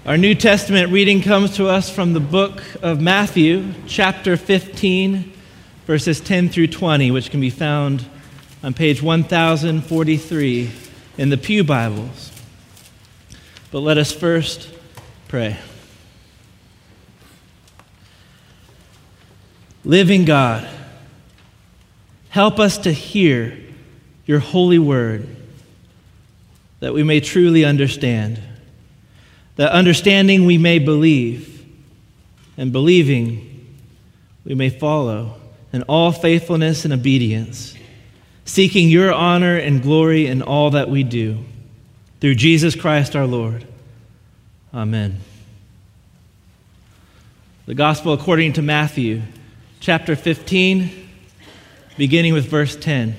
Our New Testament reading comes to us from the book of Matthew, chapter 15, verses 10 through 20, which can be found on page 1043 in the Pew Bibles. But let us first pray. Living God, help us to hear your holy word, that we may truly understand. That understanding we may believe, and believing we may follow in all faithfulness and obedience, seeking your honor and glory in all that we do. Through Jesus Christ our Lord. Amen. The Gospel according to Matthew, chapter 15, beginning with verse 10.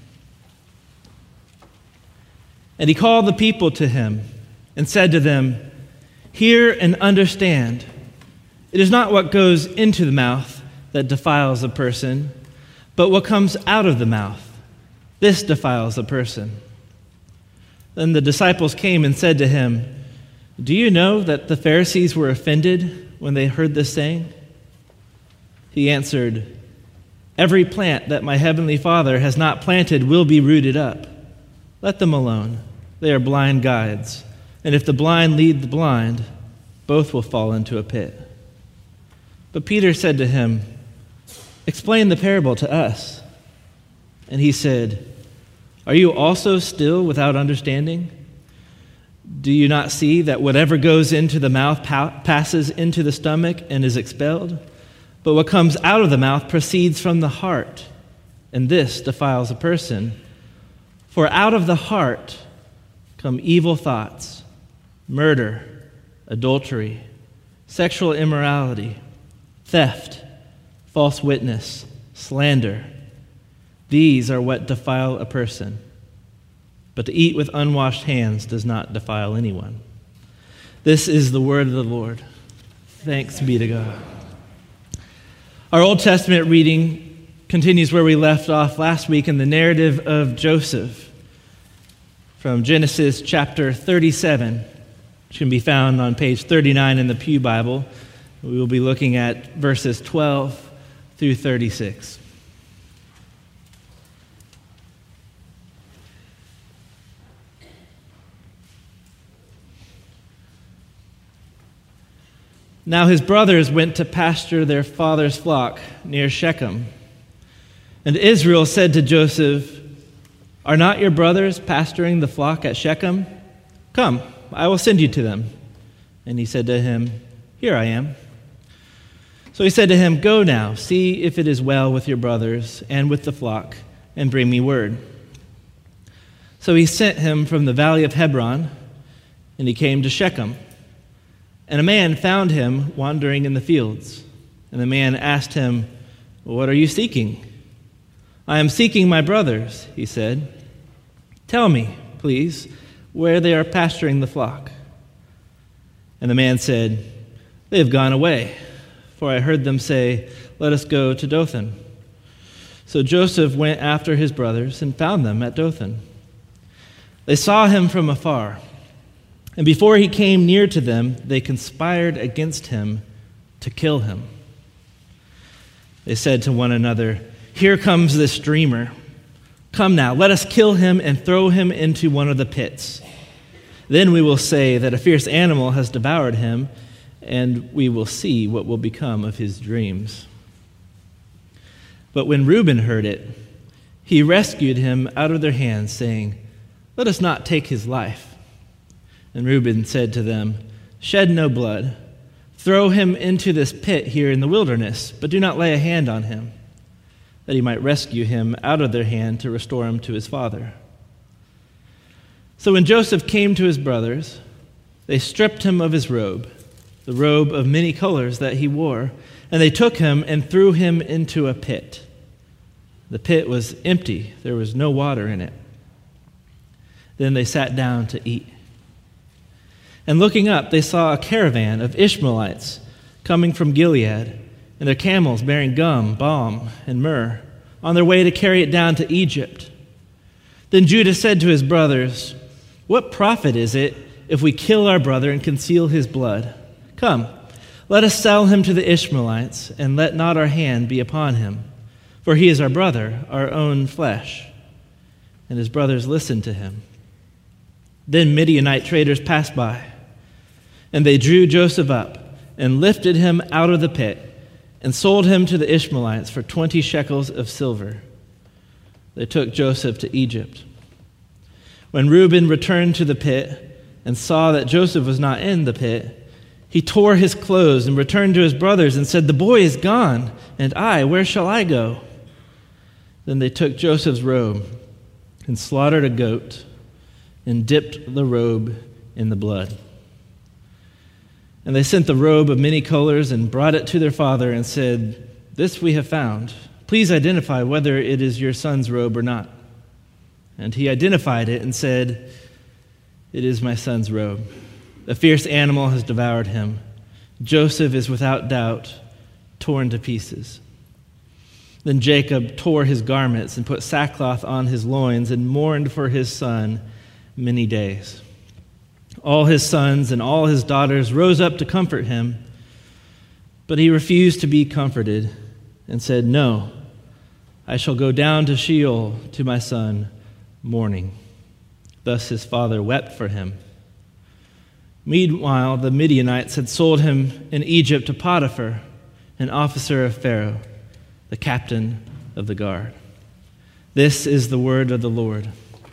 And he called the people to him and said to them, "Hear and understand. It is not what goes into the mouth that defiles a person, but what comes out of the mouth. This defiles a person." Then the disciples came and said to him, "Do you know that the Pharisees were offended when they heard this saying?" He answered, "Every plant that my heavenly Father has not planted will be rooted up. Let them alone. They are blind guides. And if the blind lead the blind, both will fall into a pit." But Peter said to him, "Explain the parable to us." And he said, "Are you also still without understanding? Do you not see that whatever goes into the mouth passes into the stomach and is expelled? But what comes out of the mouth proceeds from the heart, and this defiles a person. For out of the heart come evil thoughts, murder, adultery, sexual immorality, theft, false witness, slander. These are what defile a person. But to eat with unwashed hands does not defile anyone." This is the word of the Lord. Thanks be to God. Our Old Testament reading continues where we left off last week in the narrative of Joseph from Genesis chapter 37. Which can be found on page 39 in the Pew Bible. We will be looking at verses 12 through 36. Now his brothers went to pasture their father's flock near Shechem. And Israel said to Joseph, "Are not your brothers pasturing the flock at Shechem? Come, I will send you to them." And he said to him, "Here I am." So he said to him, "Go now, see if it is well with your brothers and with the flock, and bring me word." So he sent him from the valley of Hebron, and he came to Shechem. And a man found him wandering in the fields. And the man asked him, "What are you seeking?" "I am seeking my brothers," he said. "Tell me, please, where they are pasturing the flock." And the man said, "They have gone away, for I heard them say, 'Let us go to Dothan.'" So Joseph went after his brothers and found them at Dothan. They saw him from afar, and before he came near to them, they conspired against him to kill him. They said to one another, "Here comes this dreamer. Come now, let us kill him and throw him into one of the pits. Then we will say that a fierce animal has devoured him, and we will see what will become of his dreams." But when Reuben heard it, he rescued him out of their hands, saying, "Let us not take his life." And Reuben said to them, "Shed no blood. Throw him into this pit here in the wilderness, but do not lay a hand on him, that he might rescue him out of their hand to restore him to his father." So when Joseph came to his brothers, they stripped him of his robe, the robe of many colors that he wore, and they took him and threw him into a pit. The pit was empty, there was no water in it. Then they sat down to eat. And looking up, they saw a caravan of Ishmaelites coming from Gilead, and their camels bearing gum, balm, and myrrh, on their way to carry it down to Egypt. Then Judah said to his brothers, "What profit is it if we kill our brother and conceal his blood? Come, let us sell him to the Ishmaelites, and let not our hand be upon him. For he is our brother, our own flesh." And his brothers listened to him. Then Midianite traders passed by, and they drew Joseph up and lifted him out of the pit and sold him to the Ishmaelites for 20 shekels of silver. They took Joseph to Egypt. When Reuben returned to the pit and saw that Joseph was not in the pit, he tore his clothes and returned to his brothers and said, "The boy is gone, and where shall I go?" Then they took Joseph's robe and slaughtered a goat and dipped the robe in the blood. And they sent the robe of many colors and brought it to their father and said, "This we have found. Please identify whether it is your son's robe or not." And he identified it and said, "It is my son's robe. A fierce animal has devoured him. Joseph is without doubt torn to pieces." Then Jacob tore his garments and put sackcloth on his loins and mourned for his son many days. All his sons and all his daughters rose up to comfort him, but he refused to be comforted and said, "No, I shall go down to Sheol to my son mourning." Thus his father wept for him. Meanwhile, the Midianites had sold him in Egypt to Potiphar, an officer of Pharaoh, the captain of the guard. This is the word of the Lord.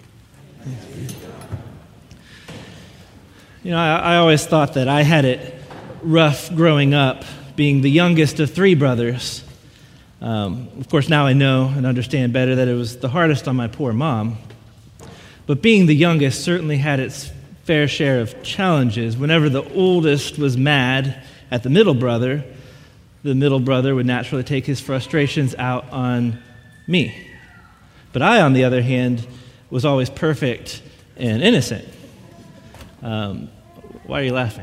You know, I always thought that I had it rough growing up, being the youngest of three brothers. Of course, now I know and understand better that it was the hardest on my poor mom. But being the youngest certainly had its fair share of challenges. Whenever the oldest was mad at the middle brother would naturally take his frustrations out on me. But I, on the other hand, was always perfect and innocent. Why are you laughing?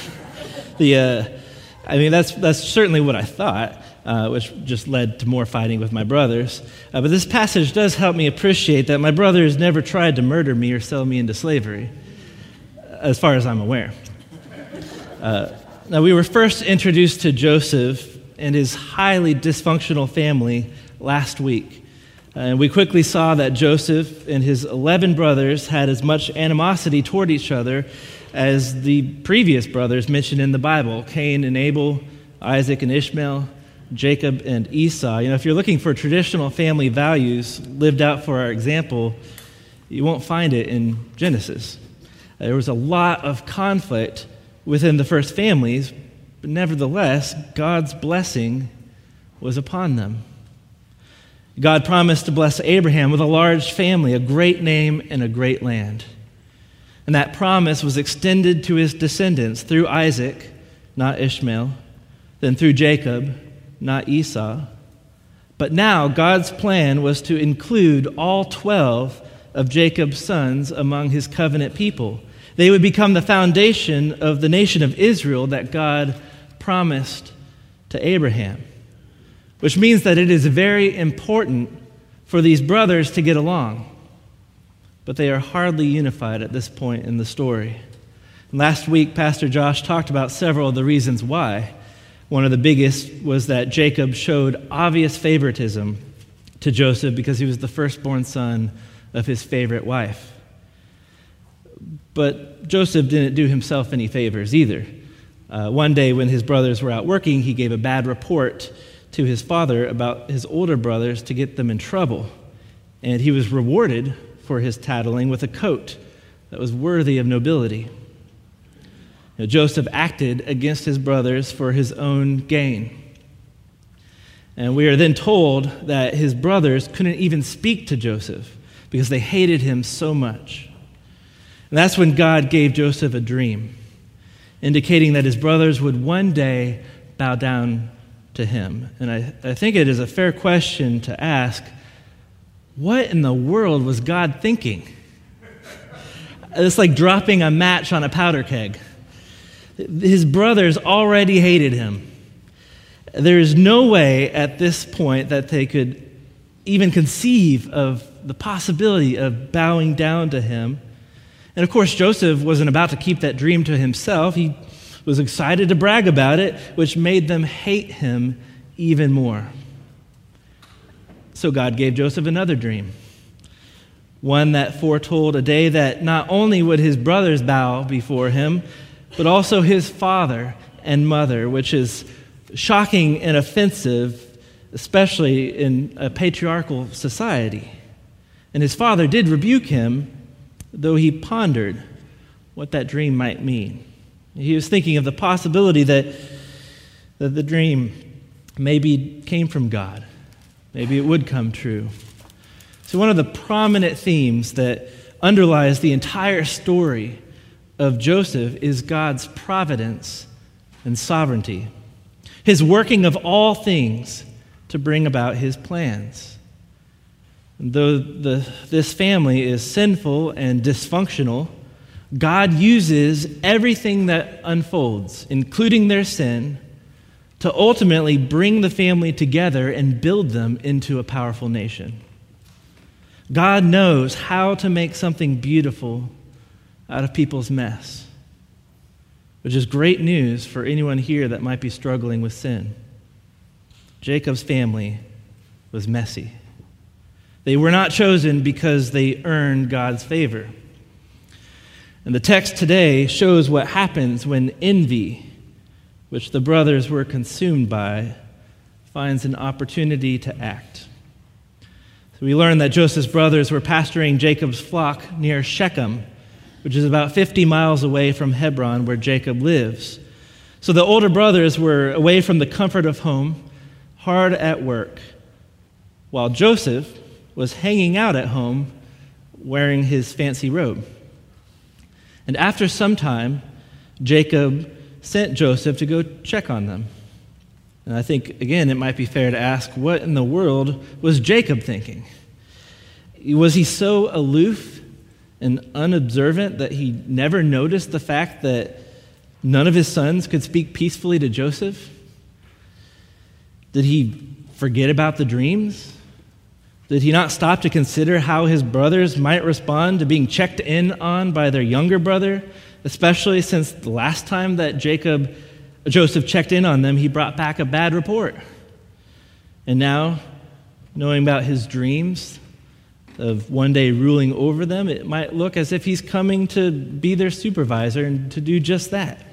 That's certainly what I thought, which just led to more fighting with my brothers. But this passage does help me appreciate that my brothers never tried to murder me or sell me into slavery, as far as I'm aware. Now, we were first introduced to Joseph and his highly dysfunctional family last week. And we quickly saw that Joseph and his 11 brothers had as much animosity toward each other as the previous brothers mentioned in the Bible: Cain and Abel, Isaac and Ishmael, Jacob and Esau. You know, if you're looking for traditional family values lived out for our example, you won't find it in Genesis. There was a lot of conflict within the first families, but nevertheless, God's blessing was upon them. God promised to bless Abraham with a large family, a great name, and a great land. And that promise was extended to his descendants through Isaac, not Ishmael, then through Jacob, not Esau. But now God's plan was to include all 12 of Jacob's sons among his covenant people. They would become the foundation of the nation of Israel that God promised to Abraham, which means that it is very important for these brothers to get along. But they are hardly unified at this point in the story. Last week, Pastor Josh talked about several of the reasons why. One of the biggest was that Jacob showed obvious favoritism to Joseph because he was the firstborn son of his favorite wife. But Joseph didn't do himself any favors either. One day when his brothers were out working, he gave a bad report to his father about his older brothers to get them in trouble. And he was rewarded for his tattling with a coat that was worthy of nobility. You know, Joseph acted against his brothers for his own gain. And we are then told that his brothers couldn't even speak to Joseph because they hated him so much. And that's when God gave Joseph a dream, indicating that his brothers would one day bow down to him. And I think it is a fair question to ask, what in the world was God thinking? It's like dropping a match on a powder keg. His brothers already hated him. There is no way at this point that they could even conceive of the possibility of bowing down to him. And of course, Joseph wasn't about to keep that dream to himself. He was excited to brag about it, which made them hate him even more. So God gave Joseph another dream, one that foretold a day that not only would his brothers bow before him, but also his father and mother, which is shocking and offensive, especially in a patriarchal society. And his father did rebuke him, though he pondered what that dream might mean. He was thinking of the possibility that the dream maybe came from God. Maybe it would come true. So one of the prominent themes that underlies the entire story of Joseph is God's providence and sovereignty, his working of all things to bring about his plans. And though this family is sinful and dysfunctional, God uses everything that unfolds, including their sin, to ultimately bring the family together and build them into a powerful nation. God knows how to make something beautiful out of people's mess, which is great news for anyone here that might be struggling with sin. Jacob's family was messy. They were not chosen because they earned God's favor. And the text today shows what happens when envy, which the brothers were consumed by, finds an opportunity to act. So we learn that Joseph's brothers were pasturing Jacob's flock near Shechem, which is about 50 miles away from Hebron, where Jacob lives. So the older brothers were away from the comfort of home, hard at work, while Joseph was hanging out at home wearing his fancy robe. And after some time, Jacob sent Joseph to go check on them. And I think, again, it might be fair to ask, what in the world was Jacob thinking? Was he so aloof and unobservant that he never noticed the fact that none of his sons could speak peacefully to Joseph? Did he forget about the dreams? Did he not stop to consider how his brothers might respond to being checked in on by their younger brother, especially since the last time that Joseph checked in on them, he brought back a bad report? And now, knowing about his dreams of one day ruling over them, it might look as if he's coming to be their supervisor and to do just that.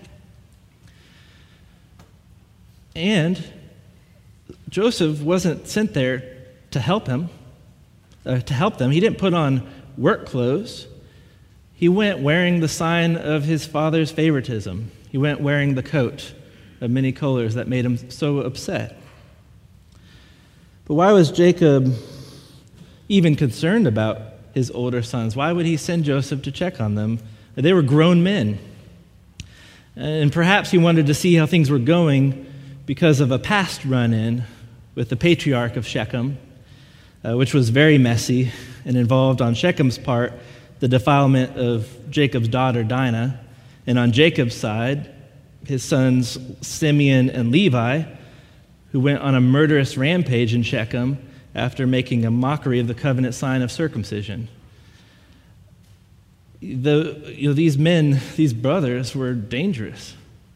And Joseph wasn't sent there to help them. He didn't put on work clothes. He went wearing the sign of his father's favoritism. He went wearing the coat of many colors that made him so upset. But why was Jacob even concerned about his older sons? Why would he send Joseph to check on them? They were grown men. And perhaps he wanted to see how things were going because of a past run-in with the patriarch of Shechem, which was very messy and involved on Shechem's part the defilement of Jacob's daughter Dinah, and on Jacob's side, his sons Simeon and Levi, who went on a murderous rampage in Shechem after making a mockery of the covenant sign of circumcision. These brothers were dangerous.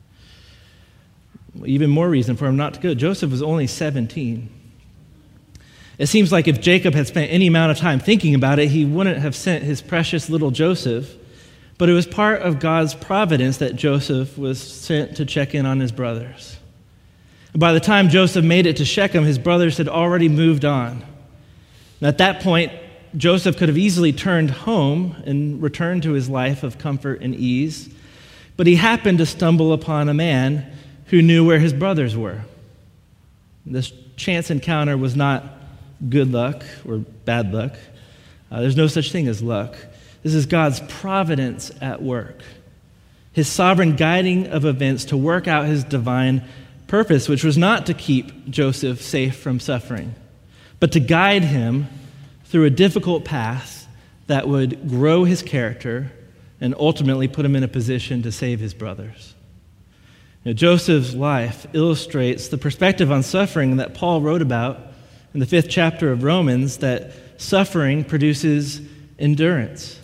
Even more reason for him not to go. Joseph was only 17. It seems like if Jacob had spent any amount of time thinking about it, he wouldn't have sent his precious little Joseph. But it was part of God's providence that Joseph was sent to check in on his brothers. And by the time Joseph made it to Shechem, his brothers had already moved on. And at that point, Joseph could have easily turned home and returned to his life of comfort and ease. But he happened to stumble upon a man who knew where his brothers were. This chance encounter was not good luck or bad luck. There's no such thing as luck. This is God's providence at work, his sovereign guiding of events to work out his divine purpose, which was not to keep Joseph safe from suffering, but to guide him through a difficult path that would grow his character and ultimately put him in a position to save his brothers. Now, Joseph's life illustrates the perspective on suffering that Paul wrote about in the 5th chapter of Romans, that suffering produces endurance,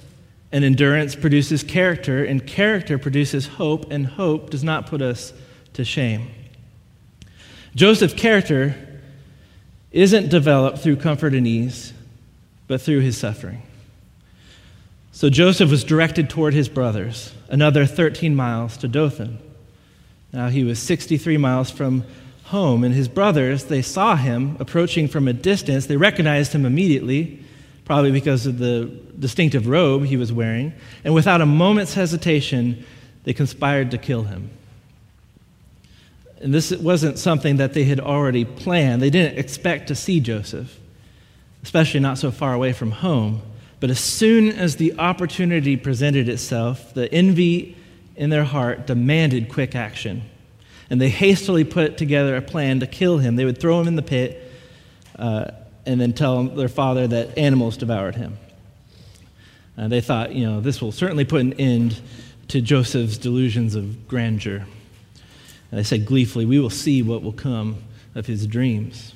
And endurance produces character, and character produces hope, and hope does not put us to shame. Joseph's character isn't developed through comfort and ease, but through his suffering. So Joseph was directed toward his brothers, another 13 miles to Dothan. Now he was 63 miles from home, and his brothers, they saw him approaching from a distance. They recognized him immediately, probably because of the distinctive robe he was wearing, and without a moment's hesitation, they conspired to kill him. And this wasn't something that they had already planned. They didn't expect to see Joseph, especially not so far away from home. But as soon as the opportunity presented itself, the envy in their heart demanded quick action. And they hastily put together a plan to kill him. They would throw him in the pit and then tell their father that animals devoured him. They thought, this will certainly put an end to Joseph's delusions of grandeur. And they said gleefully, "We will see what will come of his dreams."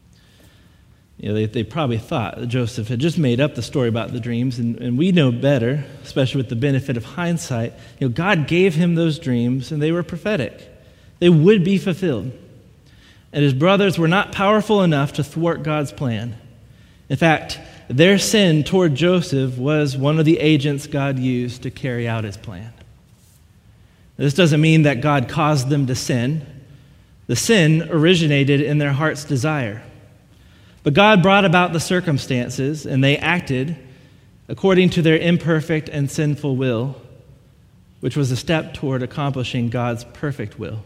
They probably thought that Joseph had just made up the story about the dreams, and we know better, especially with the benefit of hindsight. God gave him those dreams, and they were prophetic. They would be fulfilled. And his brothers were not powerful enough to thwart God's plan. In fact, their sin toward Joseph was one of the agents God used to carry out his plan. This doesn't mean that God caused them to sin. The sin originated in their heart's desire. But God brought about the circumstances, and they acted according to their imperfect and sinful will, which was a step toward accomplishing God's perfect will.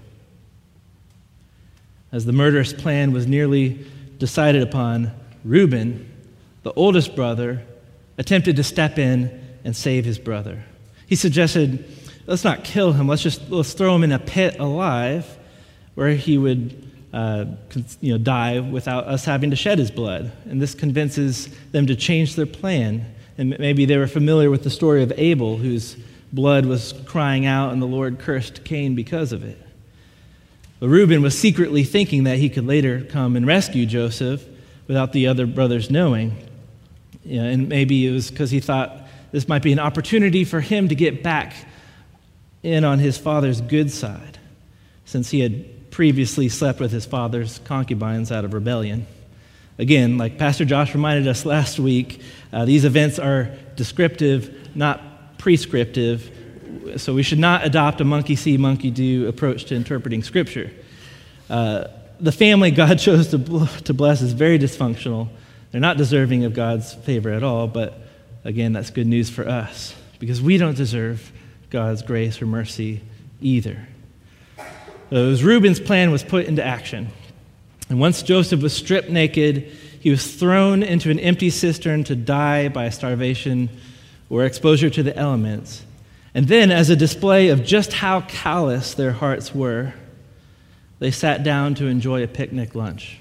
As the murderous plan was nearly decided upon, Reuben, the oldest brother, attempted to step in and save his brother. He suggested, let's not kill him, let's throw him in a pit alive where he would die without us having to shed his blood. And this convinces them to change their plan. And maybe they were familiar with the story of Abel, whose blood was crying out and the Lord cursed Cain because of it. But Reuben was secretly thinking that he could later come and rescue Joseph without the other brothers knowing. And maybe it was because he thought this might be an opportunity for him to get back in on his father's good side, since he had previously slept with his father's concubines out of rebellion. Again, like Pastor Josh reminded us last week, these events are descriptive, not prescriptive, so we should not adopt a monkey see, monkey do approach to interpreting Scripture. The family God chose to bless is very dysfunctional. They're not deserving of God's favor at all, but again, that's good news for us, because we don't deserve God's grace or mercy either. Reuben's plan was put into action. And once Joseph was stripped naked, he was thrown into an empty cistern to die by starvation or exposure to the elements. And then, as a display of just how callous their hearts were, they sat down to enjoy a picnic lunch.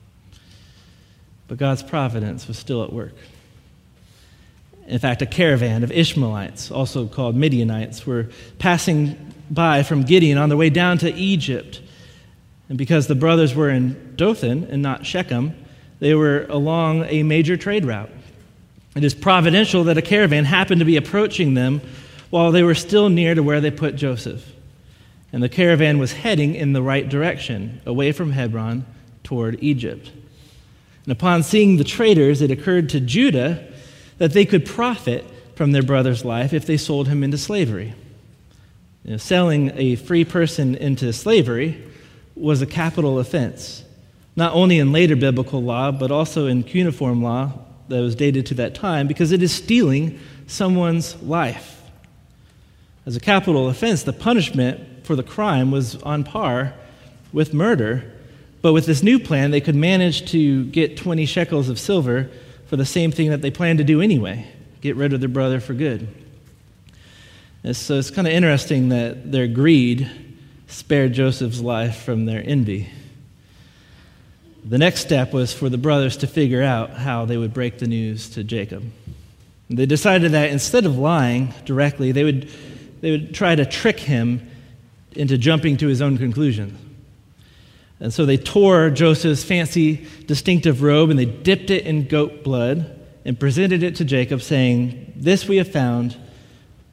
But God's providence was still at work. In fact, a caravan of Ishmaelites, also called Midianites, were passing by from Gideon on their way down to Egypt. And because the brothers were in Dothan and not Shechem, they were along a major trade route. It is providential that a caravan happened to be approaching them while they were still near to where they put Joseph. And the caravan was heading in the right direction, away from Hebron toward Egypt. And upon seeing the traders, it occurred to Judah that they could profit from their brother's life if they sold him into slavery. Selling a free person into slavery was a capital offense, not only in later biblical law, but also in cuneiform law that was dated to that time, because it is stealing someone's life. As a capital offense, the punishment for the crime was on par with murder, but with this new plan, they could manage to get 20 shekels of silver for the same thing that they planned to do anyway, get rid of their brother for good. And so it's kind of interesting that their greed spared Joseph's life from their envy. The next step was for the brothers to figure out how they would break the news to Jacob. They decided that instead of lying directly, they would try to trick him into jumping to his own conclusions. And so they tore Joseph's fancy, distinctive robe and they dipped it in goat blood and presented it to Jacob, saying, "This we have found.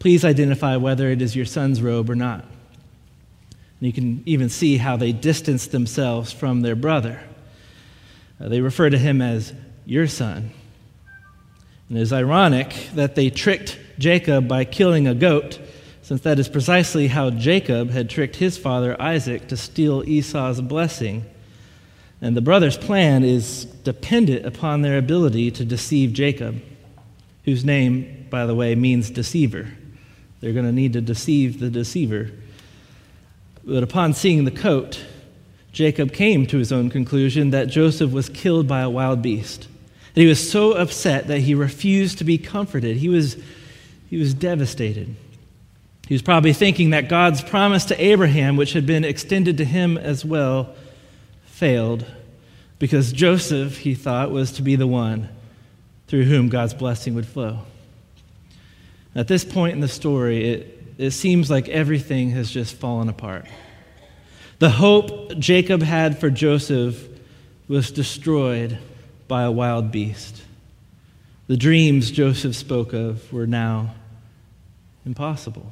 Please identify whether it is your son's robe or not." And you can even see how they distance themselves from their brother. They refer to him as "your son." And it is ironic that they tricked Jacob by killing a goat, since that is precisely how Jacob had tricked his father Isaac to steal Esau's blessing. And the brothers' plan is dependent upon their ability to deceive Jacob, whose name, by the way, means deceiver. They're going to need to deceive the deceiver. But upon seeing the coat, Jacob came to his own conclusion that Joseph was killed by a wild beast. And he was so upset that he refused to be comforted. He was devastated. He was probably thinking that God's promise to Abraham, which had been extended to him as well, failed, because Joseph, he thought, was to be the one through whom God's blessing would flow. At this point in the story, it seems like everything has just fallen apart. The hope Jacob had for Joseph was destroyed by a wild beast. The dreams Joseph spoke of were now impossible.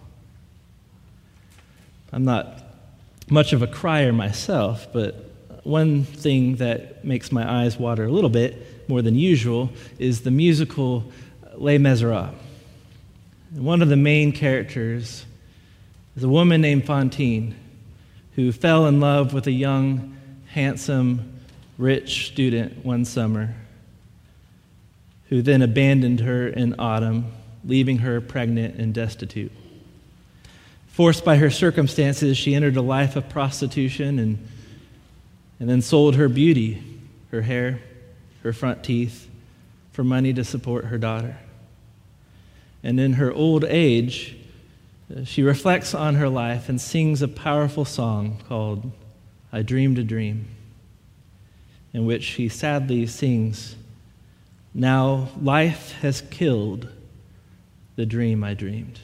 I'm not much of a crier myself, but one thing that makes my eyes water a little bit more than usual is the musical Les Miserables. And one of the main characters is a woman named Fantine, who fell in love with a young, handsome, rich student one summer, who then abandoned her in autumn, leaving her pregnant and destitute. Forced by her circumstances, she entered a life of prostitution and then sold her beauty, her hair, her front teeth, for money to support her daughter. And in her old age, she reflects on her life and sings a powerful song called "I Dreamed a Dream," in which she sadly sings, "Now life has killed the dream I dreamed."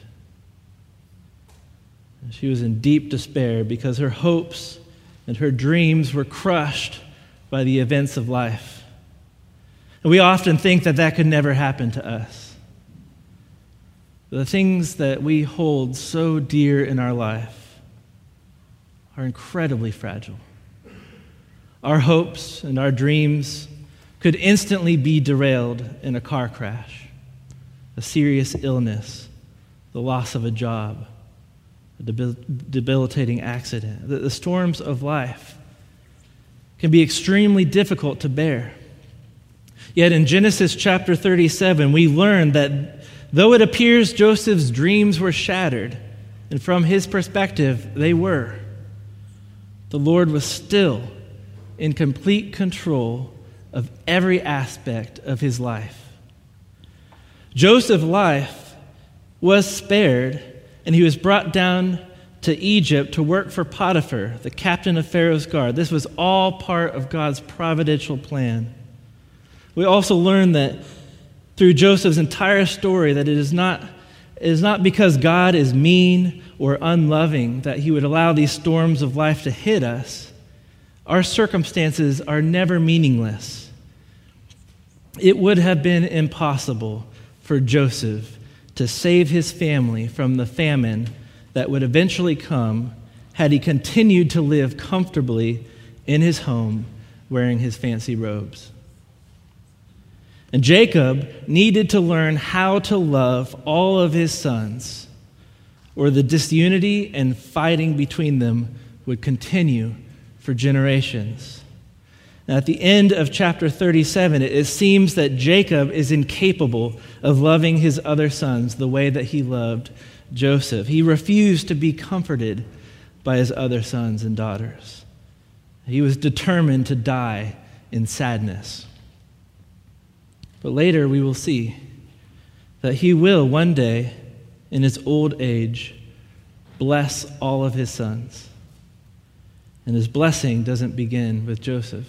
And she was in deep despair because her hopes and her dreams were crushed by the events of life. And we often think that that could never happen to us. The things that we hold so dear in our life are incredibly fragile. Our hopes and our dreams could instantly be derailed in a car crash, a serious illness, the loss of a job, a debilitating accident. The storms of life can be extremely difficult to bear. Yet in Genesis chapter 37, we learn that though it appears Joseph's dreams were shattered, and from his perspective they were, the Lord was still in complete control of every aspect of his life. Joseph's life was spared, and he was brought down to Egypt to work for Potiphar, the captain of Pharaoh's guard. This was all part of God's providential plan. We also learn that through Joseph's entire story that it is not because God is mean or unloving that he would allow these storms of life to hit us. Our circumstances are never meaningless. It would have been impossible for Joseph to save his family from the famine that would eventually come had he continued to live comfortably in his home wearing his fancy robes. And Jacob needed to learn how to love all of his sons, or the disunity and fighting between them would continue for generations. Now, at the end of chapter 37, it seems that Jacob is incapable of loving his other sons the way that he loved Joseph. He refused to be comforted by his other sons and daughters. He was determined to die in sadness. But later we will see that he will one day, in his old age, bless all of his sons. And his blessing doesn't begin with Joseph.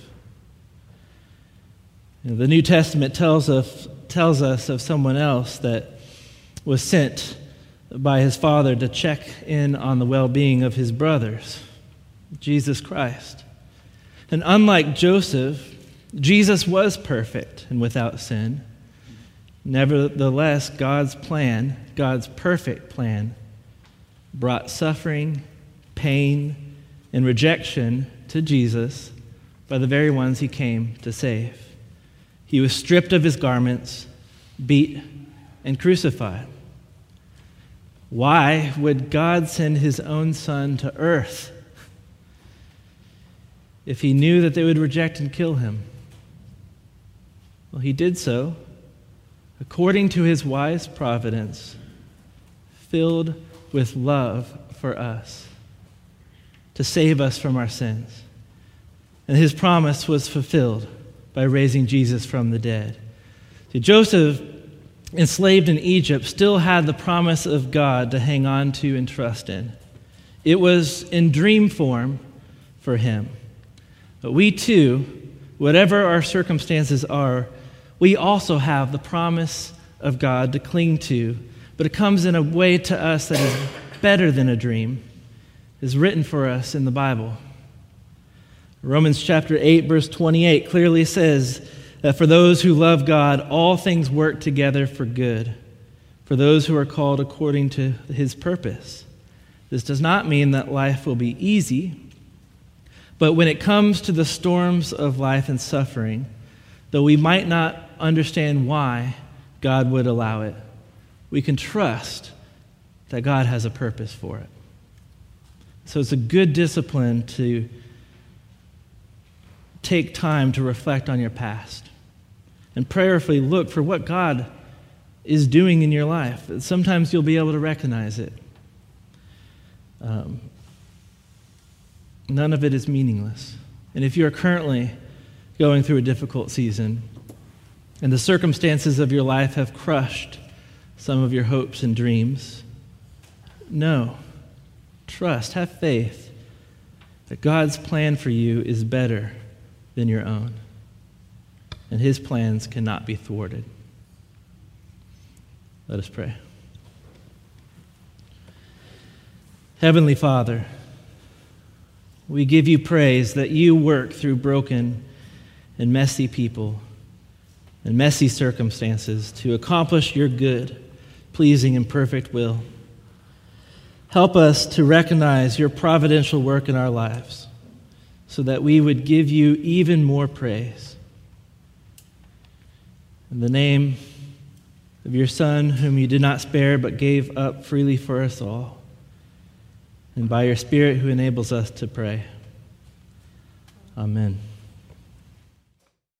The New Testament tells us of someone else that was sent by his father to check in on the well-being of his brothers, Jesus Christ. And unlike Joseph, Jesus was perfect and without sin. Nevertheless, God's plan, God's perfect plan, brought suffering, pain, and rejection to Jesus by the very ones he came to save. He was stripped of his garments, beat, and crucified. Why would God send his own Son to earth if he knew that they would reject and kill him? Well, he did so according to his wise providence, filled with love for us, to save us from our sins. And his promise was fulfilled by raising Jesus from the dead. See, Joseph, enslaved in Egypt, still had the promise of God to hang on to and trust in. It was in dream form for him. But we too, whatever our circumstances are, we also have the promise of God to cling to, but it comes in a way to us that is better than a dream. It is written for us in the Bible. Romans chapter 8, verse 28 clearly says that for those who love God, all things work together for good, for those who are called according to his purpose. This does not mean that life will be easy, but when it comes to the storms of life and suffering, though we might not understand why God would allow it, we can trust that God has a purpose for it. So it's a good discipline to take time to reflect on your past and prayerfully look for what God is doing in your life. Sometimes you'll be able to recognize it. None of it is meaningless. And if you're currently going through a difficult season and the circumstances of your life have crushed some of your hopes and dreams, know, trust, have faith that God's plan for you is better than your own, and his plans cannot be thwarted. Let us pray. Heavenly Father, we give you praise that you work through broken and messy people and messy circumstances to accomplish your good, pleasing, and perfect will. Help us to recognize your providential work in our lives so that we would give you even more praise. In the name of your Son, whom you did not spare but gave up freely for us all, and by your Spirit who enables us to pray. Amen.